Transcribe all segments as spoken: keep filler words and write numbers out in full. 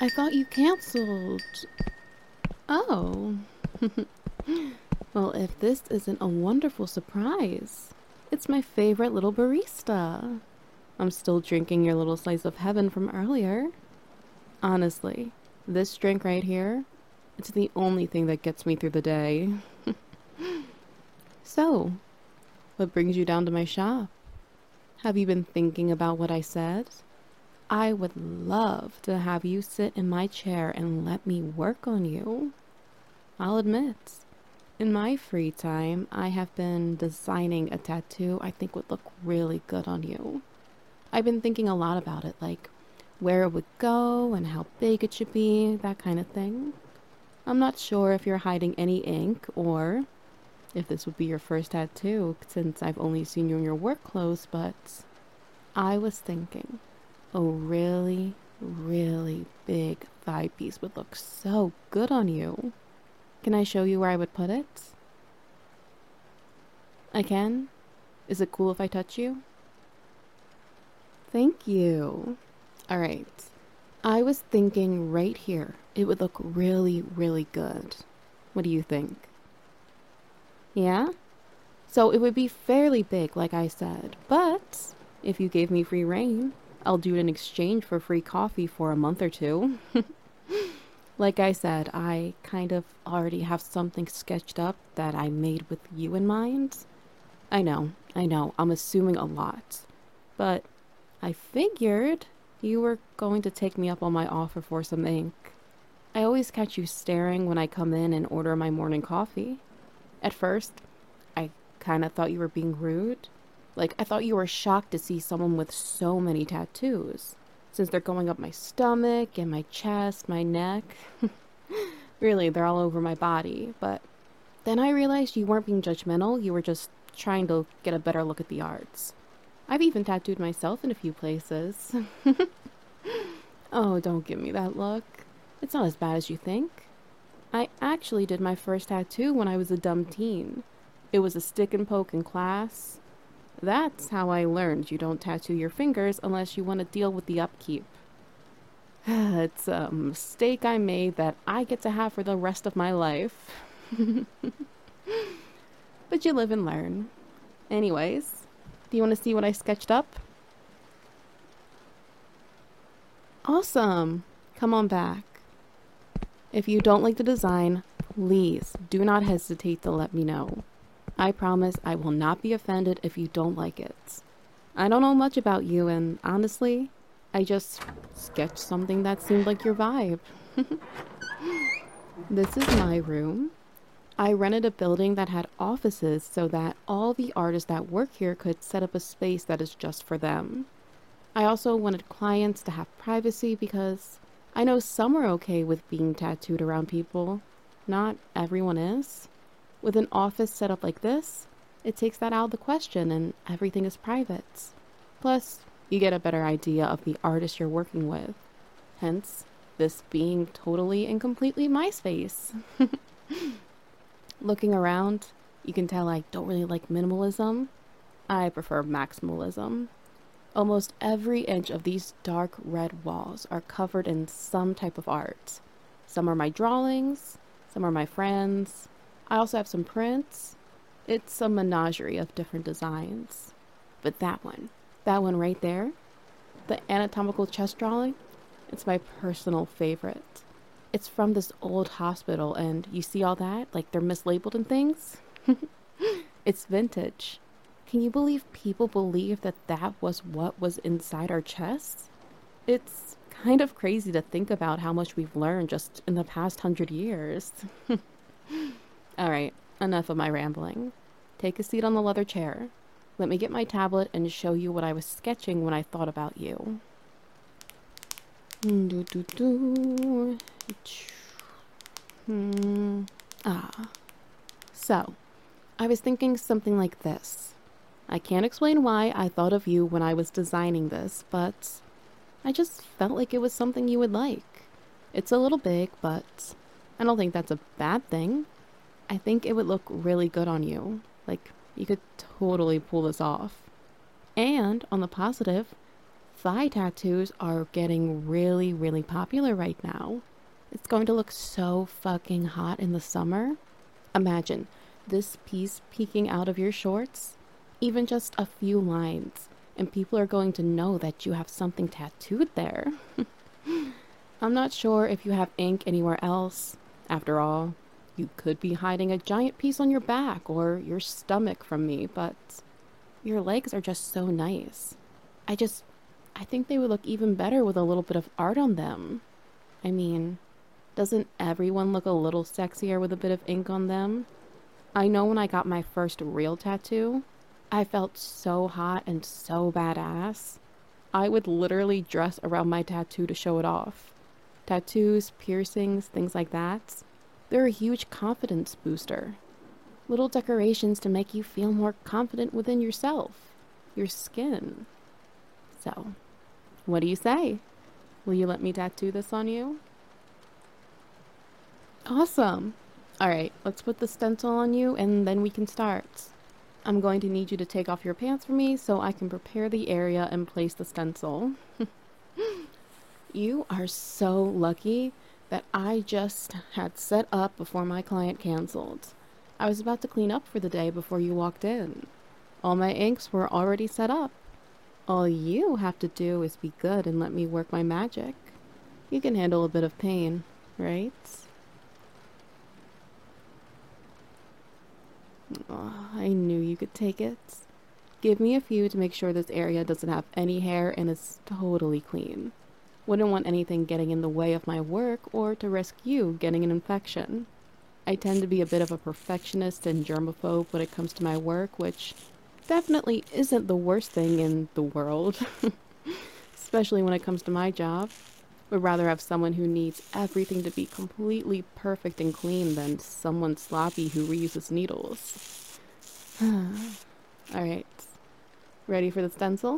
I thought you canceled. Oh. Well, if this isn't a wonderful surprise, it's my favorite little barista. I'm still drinking your little slice of heaven from earlier. Honestly, this drink right here, it's the only thing that gets me through the day. So, what brings you down to my shop? Have you been thinking about what I said? I would love to have you sit in my chair and let me work on you. I'll admit, in my free time, I have been designing a tattoo I think would look really good on you. I've been thinking a lot about it, like where it would go and how big it should be, that kind of thing. I'm not sure if you're hiding any ink or if this would be your first tattoo since I've only seen you in your work clothes, but I was thinking a really, really big thigh piece would look so good on you. Can I show you where I would put it? I can? Is it cool if I touch you? Thank you. All right. I was thinking right here. It would look really, really good. What do you think? Yeah? So it would be fairly big, like I said, but if you gave me free reign, I'll do it in exchange for free coffee for a month or two. Like I said, I kind of already have something sketched up that I made with you in mind. I know, I know, I'm assuming a lot, but I figured you were going to take me up on my offer for some ink. I always catch you staring when I come in and order my morning coffee. At first, I kind of thought you were being rude. Like, I thought you were shocked to see someone with so many tattoos, since they're going up my stomach and my chest, my neck. Really, they're all over my body. But then I realized you weren't being judgmental, you were just trying to get a better look at the arts. I've even tattooed myself in a few places. Oh, don't give me that look. It's not as bad as you think. I actually did my first tattoo when I was a dumb teen. It was a stick and poke in class. That's how I learned you don't tattoo your fingers unless you want to deal with the upkeep. It's a mistake I made that I get to have for the rest of my life. But you live and learn. Anyways, do you want to see what I sketched up? Awesome! Come on back. If you don't like the design, please do not hesitate to let me know. I promise I will not be offended if you don't like it. I don't know much about you, and honestly, I just sketched something that seemed like your vibe. This is my room. I rented a building that had offices so that all the artists that work here could set up a space that is just for them. I also wanted clients to have privacy because I know some are okay with being tattooed around people. Not everyone is. With an office set up like this, it takes that out of the question and everything is private. Plus, you get a better idea of the artist you're working with. Hence, this being totally and completely my space. Looking around, you can tell I don't really like minimalism. I prefer maximalism. Almost every inch of these dark red walls are covered in some type of art. Some are my drawings, some are my friends. I also have some prints. It's a menagerie of different designs. But that one, that one right there, the anatomical chest drawing, it's my personal favorite. It's from this old hospital, and you see all that? Like they're mislabeled and things? It's vintage. Can you believe people believe that that was what was inside our chests? It's kind of crazy to think about how much we've learned just in the past hundred years. All right, enough of my rambling. Take a seat on the leather chair. Let me get my tablet and show you what I was sketching when I thought about you. Do, do, do. Hmm. Ah. So, I was thinking something like this. I can't explain why I thought of you when I was designing this, but I just felt like it was something you would like. It's a little big, but I don't think that's a bad thing. I think it would look really good on you. Like, you could totally pull this off. And, on the positive, Thigh tattoos are getting really, really popular right now. It's going to look so fucking hot in the summer. Imagine this piece peeking out of your shorts, even just a few lines, and people are going to know that you have something tattooed there. I'm not sure if you have ink anywhere else. After all, you could be hiding a giant piece on your back or your stomach from me, but your legs are just so nice. I just, I think they would look even better with a little bit of art on them. I mean, doesn't everyone look a little sexier with a bit of ink on them? I know when I got my first real tattoo, I felt so hot and so badass. I would literally dress around my tattoo to show it off. Tattoos, piercings, things like that, they're a huge confidence booster. Little decorations to make you feel more confident within yourself, your skin. So, what do you say? Will you let me tattoo this on you? Awesome. All right, let's put the stencil on you and then we can start. I'm going to need you to take off your pants for me so I can prepare the area and place the stencil. You are so lucky that I just had set up before my client canceled. I was about to clean up for the day before you walked in. All my inks were already set up. All you have to do is be good and let me work my magic. You can handle a bit of pain, right? Oh, I knew you could take it. Give me a few to make sure this area doesn't have any hair and is totally clean. Wouldn't want anything getting in the way of my work or to risk you getting an infection. I tend to be a bit of a perfectionist and germaphobe when it comes to my work, which definitely isn't the worst thing in the world. Especially when it comes to my job. Would rather have someone who needs everything to be completely perfect and clean than someone sloppy who reuses needles. Alright. Ready for the stencil?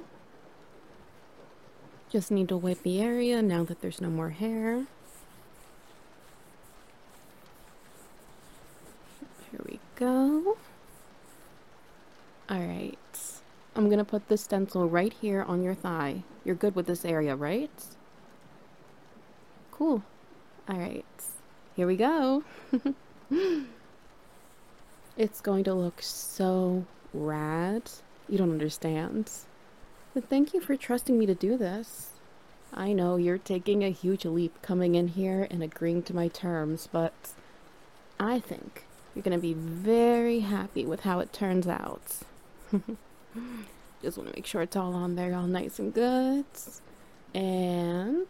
Just need to wipe the area now that there's no more hair. Here we go. Alright. I'm gonna put this stencil right here on your thigh. You're good with this area, right? Cool. Alright. Here we go. It's going to look so rad. You don't understand. But thank you for trusting me to do this. I know you're taking a huge leap coming in here and agreeing to my terms, but I think you're going to be very happy with how it turns out. Just want to make sure it's all on there, all nice and good. And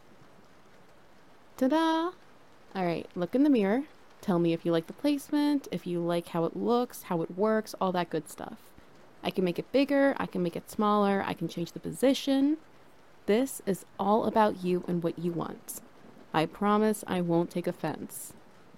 ta-da! Alright, look in the mirror. Tell me if you like the placement, if you like how it looks, how it works, all that good stuff. I can make it bigger, I can make it smaller, I can change the position. This is all about you and what you want. I promise I won't take offense.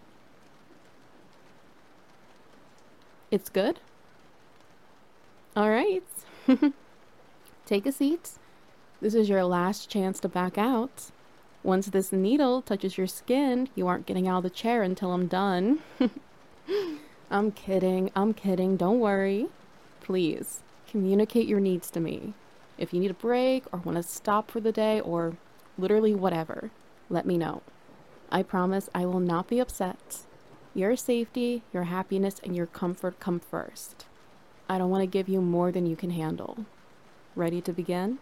It's good? Alright. Take a seat. This is your last chance to back out. Once this needle touches your skin, you aren't getting out of the chair until I'm done. I'm kidding, I'm kidding, don't worry. Please, communicate your needs to me. If you need a break or want to stop for the day or literally whatever, let me know. I promise I will not be upset. Your safety, your happiness, and your comfort come first. I don't want to give you more than you can handle. Ready to begin?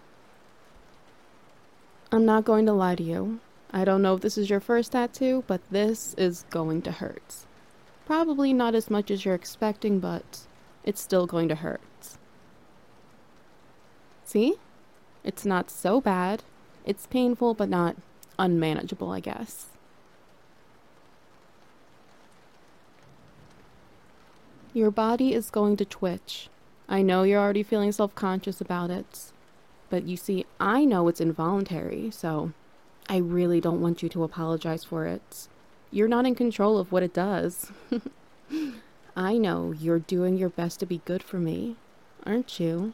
I'm not going to lie to you. I don't know if this is your first tattoo, but this is going to hurt. Probably not as much as you're expecting, but it's still going to hurt. See? It's not so bad. It's painful, but not unmanageable, I guess. Your body is going to twitch. I know you're already feeling self-conscious about it. But you see, I know it's involuntary, so I really don't want you to apologize for it. You're not in control of what it does. I know you're doing your best to be good for me, aren't you?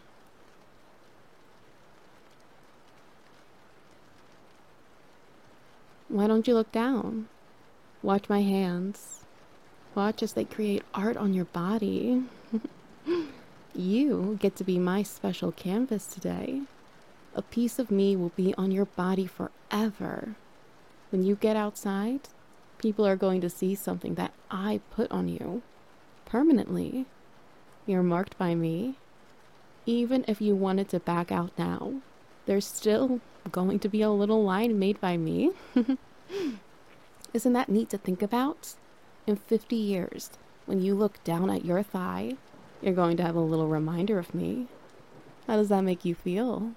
Why don't you look down? Watch my hands. Watch as they create art on your body. You get to be my special canvas today. A piece of me will be on your body forever. When you get outside, people are going to see something that I put on you permanently. You're marked by me. Even if you wanted to back out now, there's still going to be a little line made by me. Isn't that neat to think about? In fifty years, when you look down at your thigh, you're going to have a little reminder of me. How does that make you feel?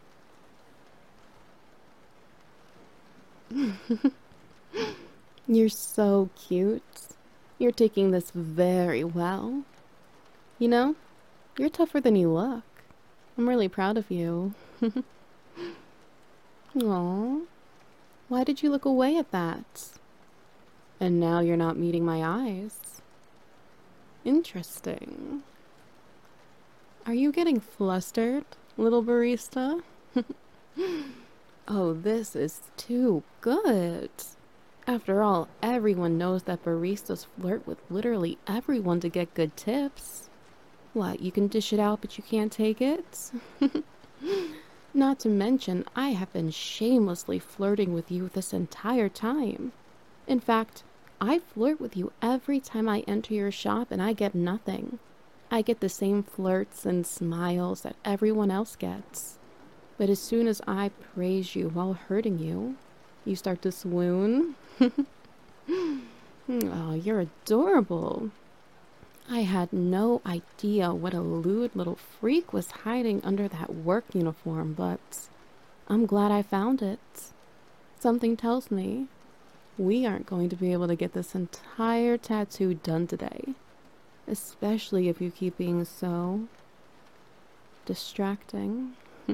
You're so cute. You're taking this very well. You know, you're tougher than you look. I'm really proud of you. Aw, why did you look away at that? And now you're not meeting my eyes. Interesting. Are you getting flustered, little barista? Oh, this is too good. After all, everyone knows that baristas flirt with literally everyone to get good tips. What, you can dish it out but you can't take it? Not to mention, I have been shamelessly flirting with you this entire time. In fact, I flirt with you every time I enter your shop and I get nothing. I get the same flirts and smiles that everyone else gets. But as soon as I praise you while hurting you, you start to swoon. Oh, you're adorable. I had no idea what a lewd little freak was hiding under that work uniform, but I'm glad I found it. Something tells me we aren't going to be able to get this entire tattoo done today, especially if you keep being so distracting.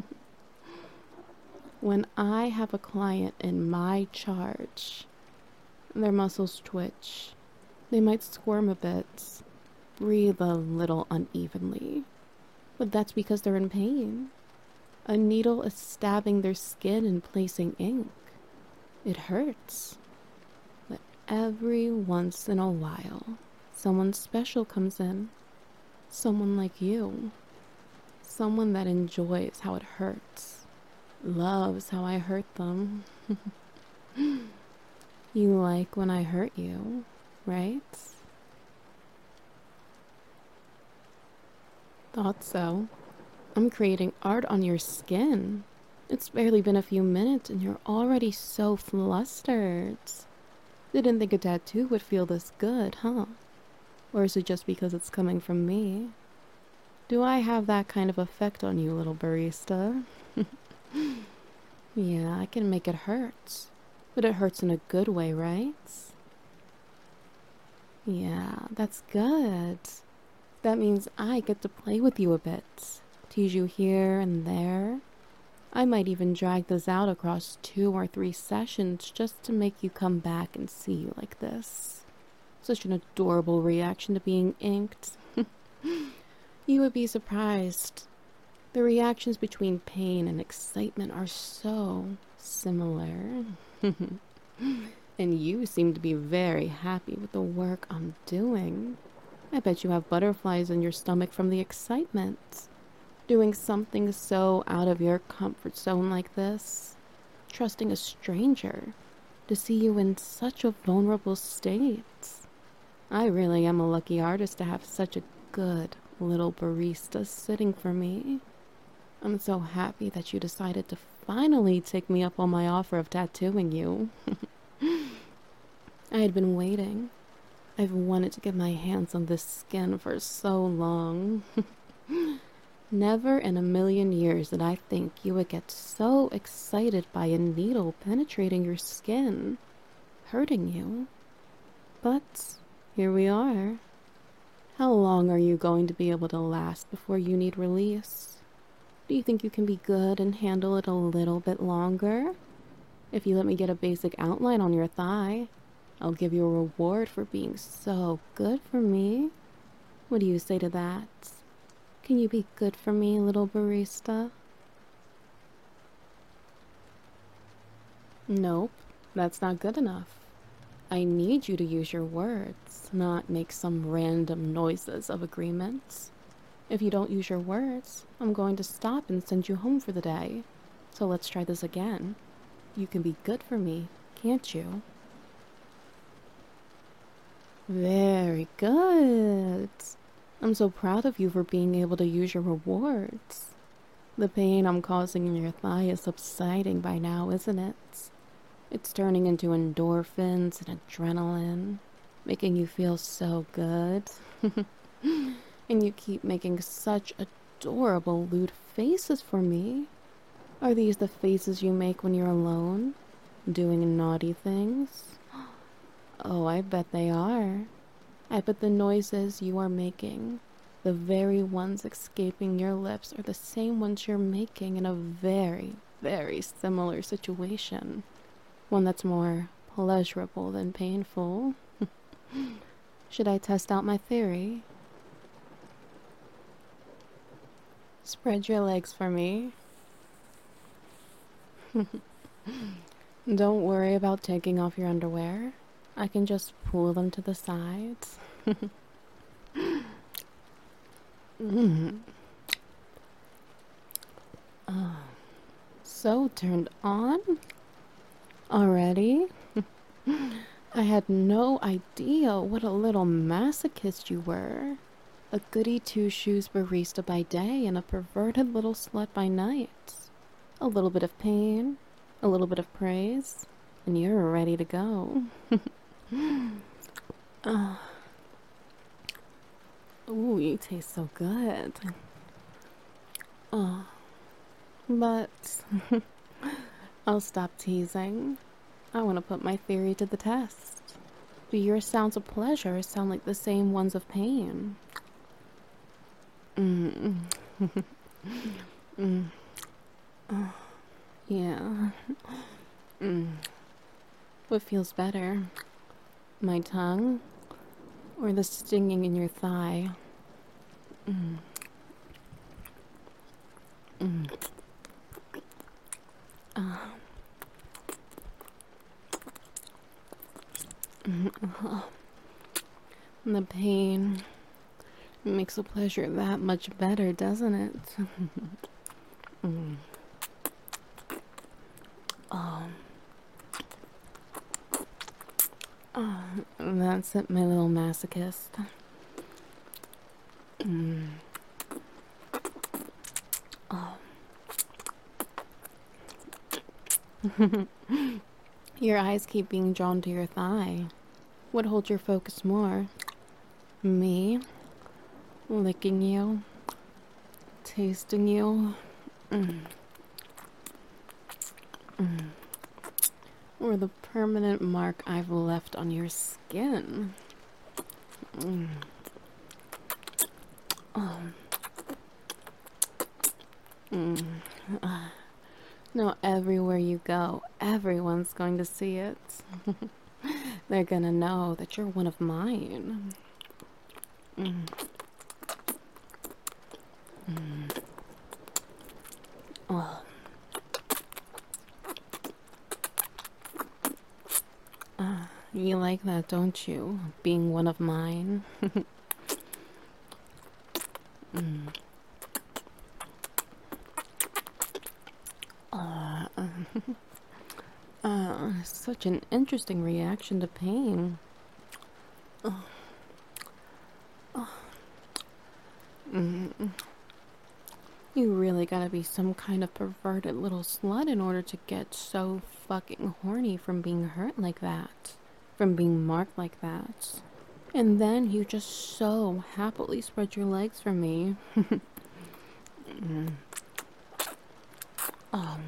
When I have a client in my charge, their muscles twitch. They might squirm a bit, breathe a little unevenly, but that's because they're in pain. A needle is stabbing their skin and placing ink. It hurts. But every once in a while, someone special comes in. Someone like you. Someone that enjoys how it hurts. Loves how I hurt them. You like when I hurt you, right? Thought so. I'm creating art on your skin. It's barely been a few minutes and you're already so flustered. Didn't think a tattoo would feel this good, huh? Or is it just because it's coming from me? Do I have that kind of effect on you, little barista? Yeah, I can make it hurt. But it hurts in a good way, right? Yeah, that's good. That means I get to play with you a bit. Tease you here and there. I might even drag this out across two or three sessions just to make you come back and see you like this. Such an adorable reaction to being inked. You would be surprised. The reactions between pain and excitement are so similar. And you seem to be very happy with the work I'm doing. I bet you have butterflies in your stomach from the excitement. Doing something so out of your comfort zone like this. Trusting a stranger to see you in such a vulnerable state. I really am a lucky artist to have such a good little barista sitting for me. I'm so happy that you decided to finally take me up on my offer of tattooing you. I had been waiting. I've wanted to get my hands on this skin for so long. Never in a million years did I think you would get so excited by a needle penetrating your skin, hurting you. But here we are. How long are you going to be able to last before you need release? Do you think you can be good and handle it a little bit longer? If you let me get a basic outline on your thigh, I'll give you a reward for being so good for me. What do you say to that? Can you be good for me, little barista? Nope, that's not good enough. I need you to use your words, not make some random noises of agreement. If you don't use your words, I'm going to stop and send you home for the day. So let's try this again. You can be good for me, can't you? Very good. I'm so proud of you for being able to use your rewards. The pain I'm causing in your thigh is subsiding by now, isn't it? It's turning into endorphins and adrenaline, making you feel so good. And you keep making such adorable lewd faces for me. Are these the faces you make when you're alone, doing naughty things? Oh, I bet they are. I bet the noises you are making, the very ones escaping your lips, are the same ones you're making in a very, very similar situation. One that's more pleasurable than painful. Should I test out my theory? Spread your legs for me. Don't worry about taking off your underwear. I can just pull them to the sides. mm. oh, so turned on? Already? I had no idea what a little masochist you were. A goody two-shoes barista by day and a perverted little slut by night. A little bit of pain, a little bit of praise, and you're ready to go. uh. Ooh, you taste so good. Oh, but I'll stop teasing. I want to put my theory to the test. Do your sounds of pleasure sound like the same ones of pain? Mm. mm. Oh, yeah. Mm. What feels better? My tongue? Or the stinging in your thigh? Mm. Mm. Uh. Mm. Uh. The pain makes the pleasure that much better, doesn't it? mm. Oh. Oh, that's it, my little masochist. Mm. Oh. Your eyes keep being drawn to your thigh. What holds your focus more? Me? Licking you? Tasting you? Mm. Mm. Or the permanent mark I've left on your skin? Mm. Oh. Mm. Uh. Now everywhere you go, everyone's going to see it. They're gonna know that you're one of mine. Mm. Mm. Oh. Uh, you like that, don't you? Being one of mine. mm. uh, uh, such an interesting reaction to pain. Oh. Oh. Mm. You really gotta be some kind of perverted little slut in order to get so fucking horny from being hurt like that. From being marked like that. And then you just so happily spread your legs for me. mm. Um.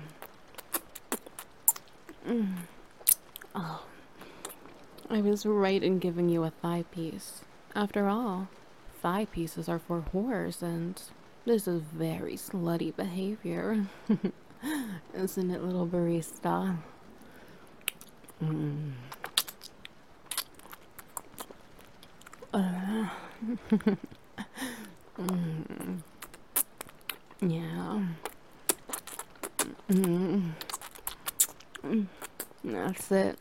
Mm. Oh. I was right in giving you a thigh piece. After all, thigh pieces are for whores, and this is very slutty behavior. Isn't it, little barista? Mm. Uh. mm. Yeah. Mm. Mm. That's it.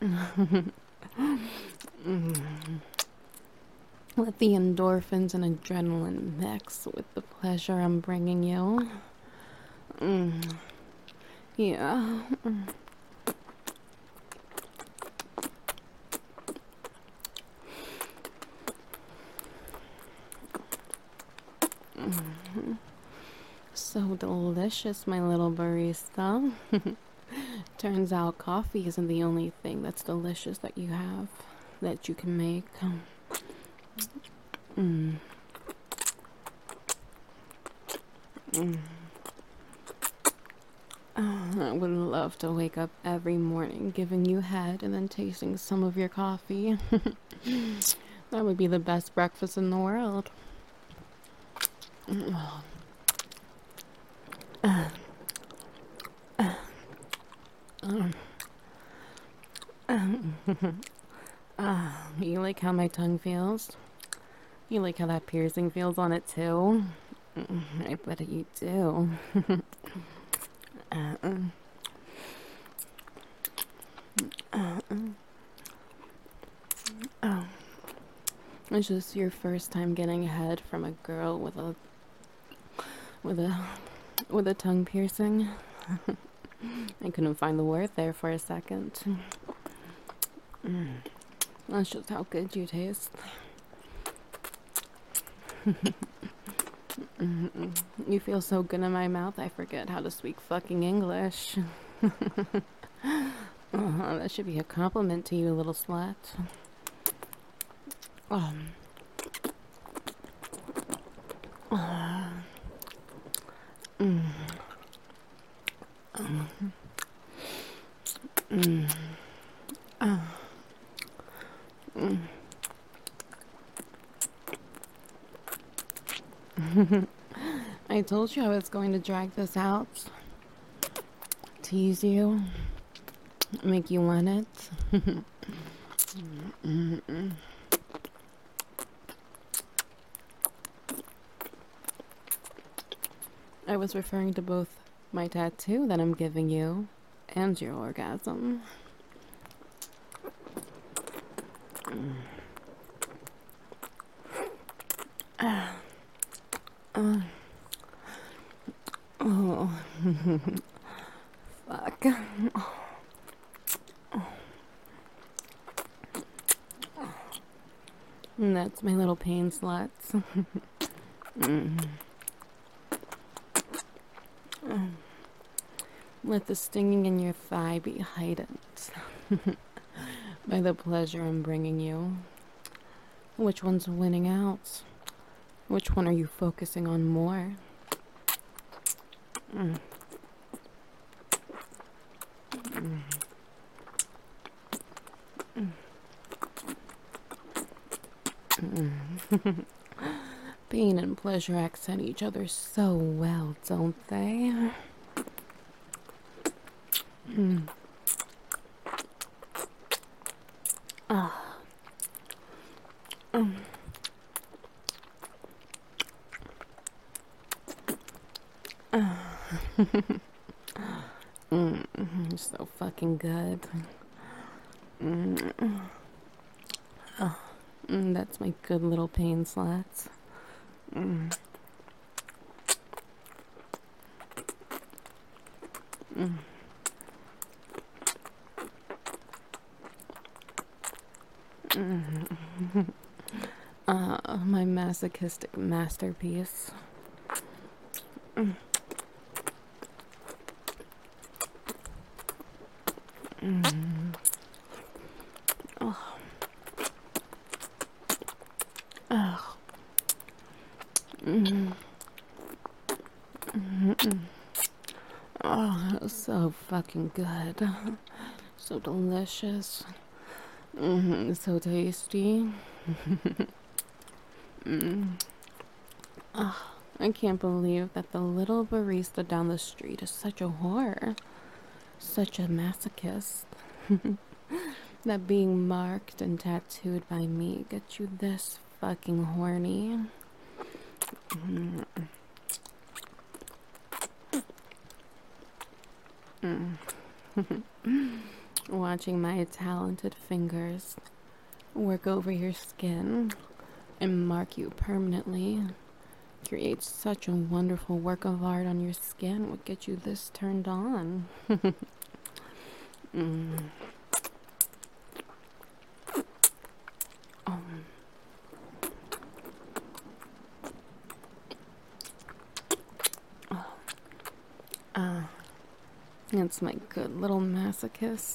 mm. Let the endorphins and adrenaline mix with the pleasure I'm bringing you. Mm. Yeah. So delicious, my little barista. Turns out coffee isn't the only thing that's delicious that you have, that you can make. Mm. Mm. Oh, I would love to wake up every morning giving you head and then tasting some of your coffee. That would be the best breakfast in the world. You like how my tongue feels? You like how that piercing feels on it too? I bet you do. uh, uh, oh. It's just your first time getting head from a girl with a with a with a tongue piercing. I couldn't find the word there for a second. Mm. That's just how good you taste. You feel so good in my mouth, I forget how to speak fucking English. Oh, that should be a compliment to you, little slut. Um. Uh, mm. Um. Mm. Uh. Mm. I told you I was going to drag this out. Tease you. Make you want it. Mm-mm. I was referring to both my tattoo that I'm giving you and your orgasm. Mm. Uh. Uh. Oh. Fuck. And that's my little pain sluts. Mm. Mm. Let the stinging in your thigh be heightened by the pleasure I'm bringing you. Which one's winning out? Which one are you focusing on more? Mm. Mm. Mm. Pain and pleasure accent each other so well, don't they? Mm. Ah. Mm. Ah. Mm. So fucking good. Mm. Oh. Mm. That's my good little pain slats. Mm. Mm. Mm. Uh, my masochistic masterpiece. Mm. Mm. Oh. Oh. Mm. Mm-mm. Oh, that was so fucking good. So delicious. Mm-hmm. So tasty. Mm. Oh, I can't believe that the little barista down the street is such a whore. Such a masochist. That being marked and tattooed by me gets you this fucking horny. Mm. Mm. Watching my talented fingers work over your skin and mark you permanently creates such a wonderful work of art on your skin. What gets you this turned on? mm. um. oh. Uh, it's my good little masochist.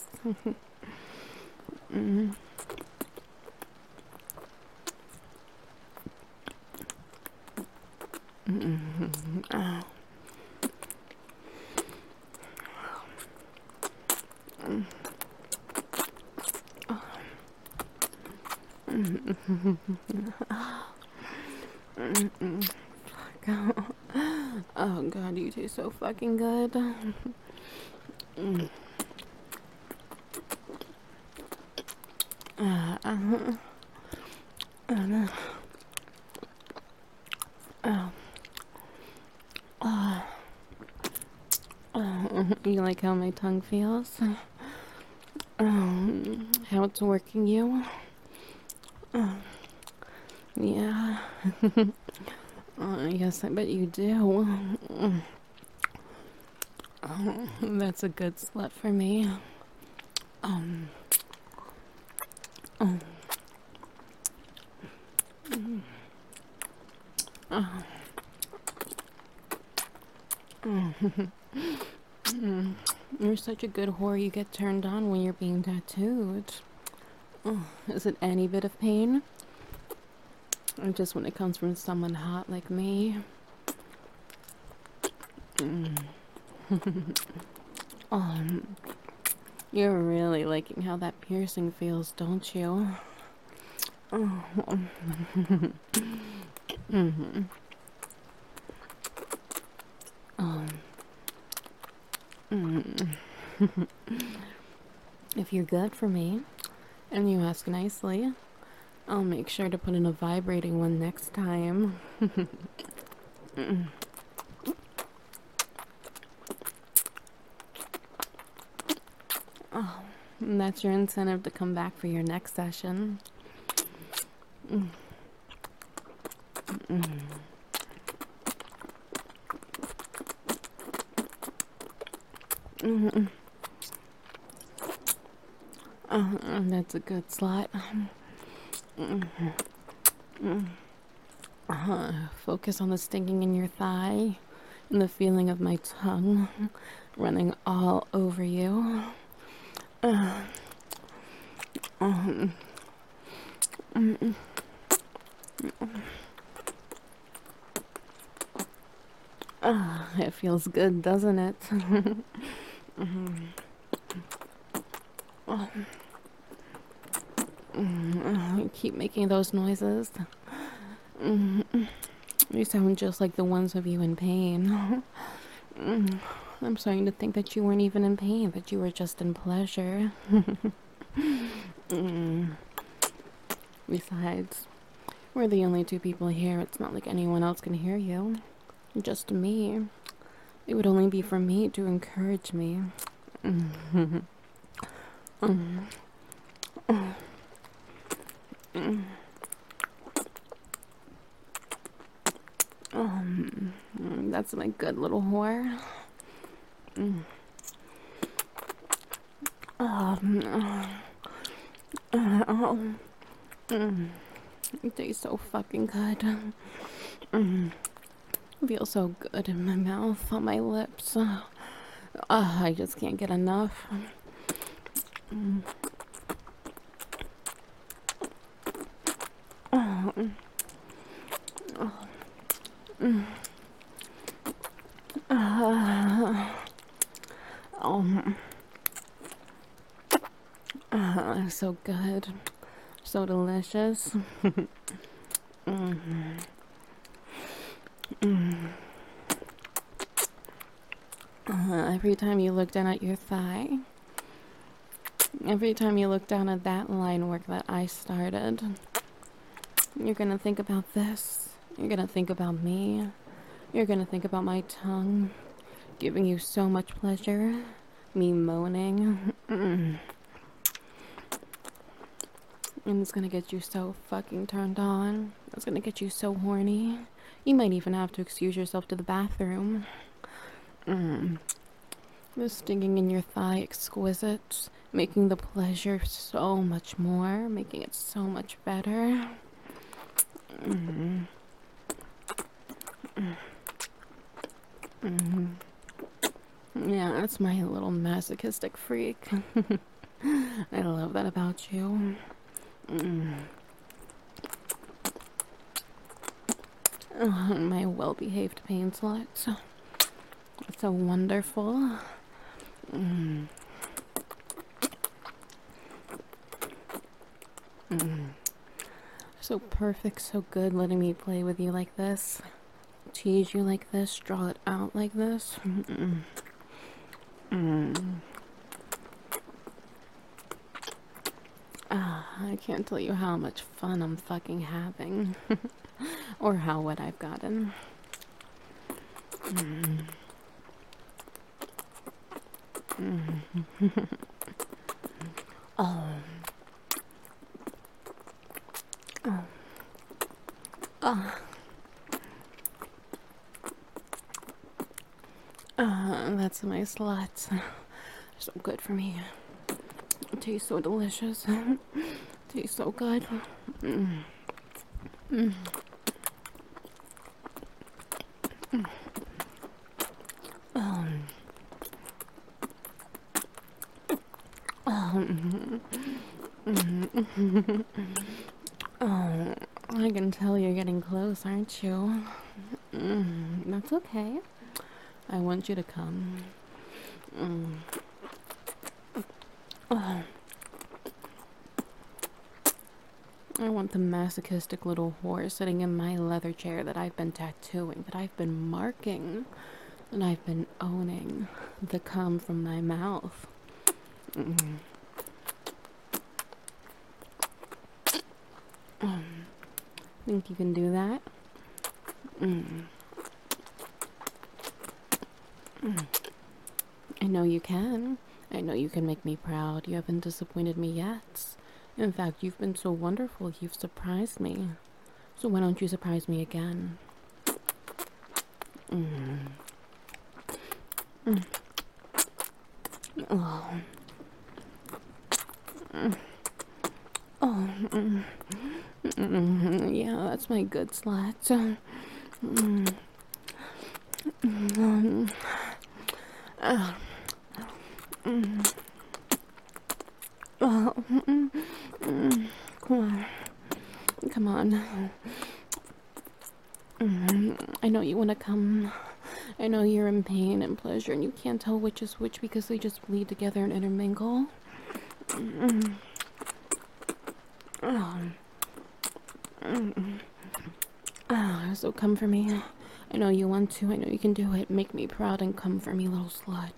mm. Mm-hmm. Oh. Mm. Oh. Mm-hmm. Mm-hmm. Oh god, you taste so fucking good. mm. uh, uh, uh, uh, uh, uh, you like how my tongue feels? Um, how it's working you? Uh, yeah. uh, yes, I bet you do. Oh, that's a good slut for me. Um. Oh. Mm. Oh. Mm. You're such a good whore. You get turned on when you're being tattooed. Oh, is it any bit of pain? Or just when it comes from someone hot like me? Mm. oh, you're really liking how that piercing feels, don't you? Oh. mm-hmm. Oh. Mm. If you're good for me, and you ask nicely, I'll make sure to put in a vibrating one next time. mm. Oh, and that's your incentive to come back for your next session. Mm. Mm. Mm. Uh, that's a good slot. Mm. Mm. Uh, focus on the stinging in your thigh and the feeling of my tongue running all over you. Uh, um, mm, uh, it feels good, doesn't it? mm. oh. mm, you keep making those noises. Mm. You sound just like the ones of you in pain. mm. I'm starting to think that you weren't even in pain, that you were just in pleasure. mm. Besides, we're the only two people here. It's not like anyone else can hear you. Just me. It would only be for me to encourage me. Mm. Mm. Mm. Um, that's my good little whore. Mm. Um, uh, oh, mm. It tastes so fucking good. Mm. It feels so good in my mouth, on my lips. Uh, I just can't get enough. Mm. Oh. Oh. Mm. Uh, um. Uh, so good. So delicious. mm. Mm. Uh, every time you look down at your thigh, every time you look down at that line work that I started, you're gonna think about this. You're gonna think about me. You're gonna think about my tongue giving you so much pleasure. Me moaning. Mm. And it's gonna get you so fucking turned on. It's gonna get you so horny. You might even have to excuse yourself to the bathroom. Mm. The stinging in your thigh exquisite, making the pleasure so much more, making it so much better. Mm. Mm. Yeah, that's my little masochistic freak. I love that about you. Mm. Oh, my well-behaved pain slut. It's so wonderful. Mm. Mm. So perfect, so good letting me play with you like this. Tease you like this, draw it out like this. Mm-mm. Mm. Ah, I can't tell you how much fun I'm fucking having. Or how wet I've gotten. Mm. Mm. Oh. Oh. Oh. Uh, that's my sluts. They're so good for me. It tastes so delicious. It tastes so good. Mm. Mm. Mm. Um. Um. Mm. Oh, I can tell you're getting close, aren't you? Mm. That's okay. I want you to come. Mm. Oh. I want the masochistic little whore sitting in my leather chair that I've been tattooing, that I've been marking, that I've been owning, the cum from my mouth. Mm. Um, think you can do that? Mm. Mm. I know you can. I know you can make me proud. You haven't disappointed me yet. In fact, you've been so wonderful. You've surprised me. So why don't you surprise me again? Mm. Mm. Oh. Mm. Oh. Mm. Mm. Yeah, that's my good slut. Mm. Mm. Uh. Mm. Oh. Mm. Mm. Come on. Come on. Mm. I know you want to come. I know you're in pain and pleasure, and you can't tell which is which because they just bleed together and intermingle. Mm. Oh. Mm. Oh, so come for me. I know you want to. I know you can do it. Make me proud and come for me, little slut.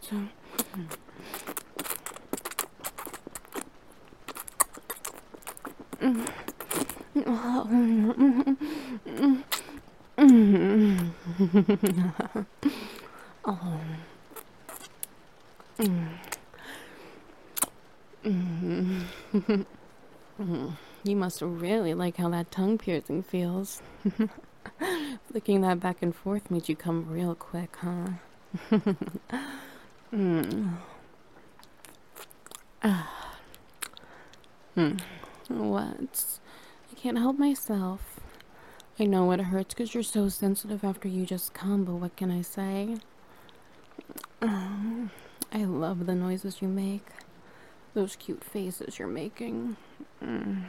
Mm. Oh. Mm. Mm. Oh. Mm. Mm. Mm. You must really like how that tongue piercing feels. Flicking that back and forth made you come real quick, huh? Mm. Ah. Hmm. What? I can't help myself. I know it hurts because you're so sensitive after you just come, but what can I say? Oh, I love the noises you make. Those cute faces you're making. Mm.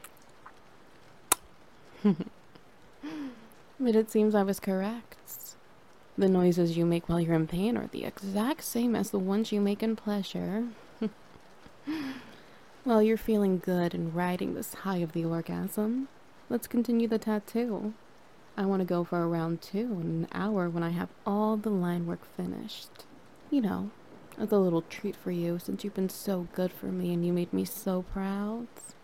But it seems I was correct. The noises you make while you're in pain are the exact same as the ones you make in pleasure. While you're feeling good and riding this high of the orgasm, let's continue the tattoo. I want to go for a round two in an hour when I have all the line work finished. You know, as a little treat for you since you've been so good for me and you made me so proud.